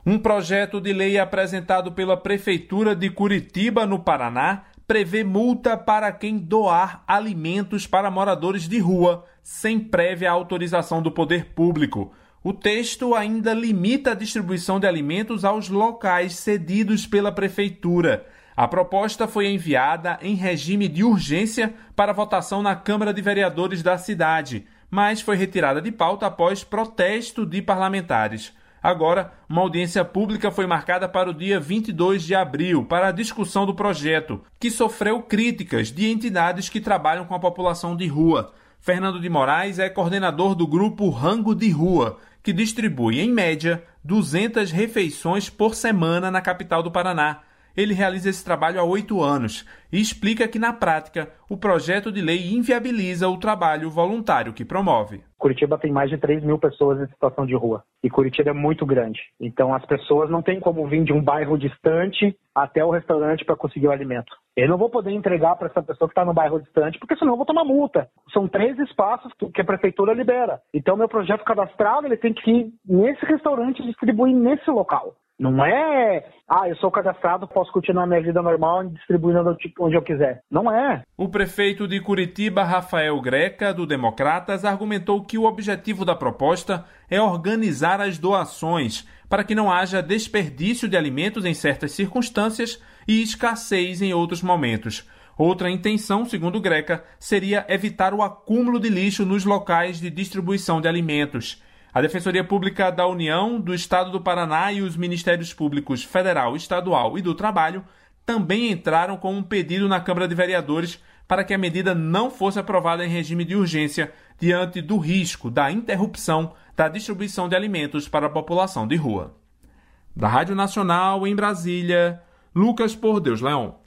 Um projeto de lei apresentado pela Prefeitura de Curitiba, no Paraná, prevê multa para quem doar alimentos para moradores de rua, sem prévia autorização do poder público. O texto ainda limita a distribuição de alimentos aos locais cedidos pela Prefeitura. A proposta foi enviada em regime de urgência para votação na Câmara de Vereadores da cidade, mas foi retirada de pauta após protesto de parlamentares. Agora, uma audiência pública foi marcada para o dia 22 de abril para a discussão do projeto, que sofreu críticas de entidades que trabalham com a população de rua. Fernando de Moraes é coordenador do grupo Rango de Rua, que distribui, em média, 200 refeições por semana na capital do Paraná. Ele realiza esse trabalho há 8 anos e explica que, na prática, o projeto de lei inviabiliza o trabalho voluntário que promove. Curitiba tem mais de 3 mil pessoas em situação de rua e Curitiba é muito grande. Então as pessoas não têm como vir de um bairro distante até o restaurante para conseguir o alimento. Eu não vou poder entregar para essa pessoa que está no bairro distante, porque senão eu vou tomar multa. São 3 espaços que a prefeitura libera. Então meu projeto cadastral ele tem que ir nesse restaurante e distribuir nesse local. Não é, eu sou cadastrado, posso continuar minha vida normal distribuindo onde eu quiser. Não é. O prefeito de Curitiba, Rafael Greca, do Democratas, argumentou que o objetivo da proposta é organizar as doações para que não haja desperdício de alimentos em certas circunstâncias e escassez em outros momentos. Outra intenção, segundo Greca, seria evitar o acúmulo de lixo nos locais de distribuição de alimentos. A Defensoria Pública da União, do Estado do Paraná e os Ministérios Públicos Federal, Estadual e do Trabalho também entraram com um pedido na Câmara de Vereadores para que a medida não fosse aprovada em regime de urgência diante do risco da interrupção da distribuição de alimentos para a população de rua. Da Rádio Nacional, em Brasília, Lucas Por Deus Leão.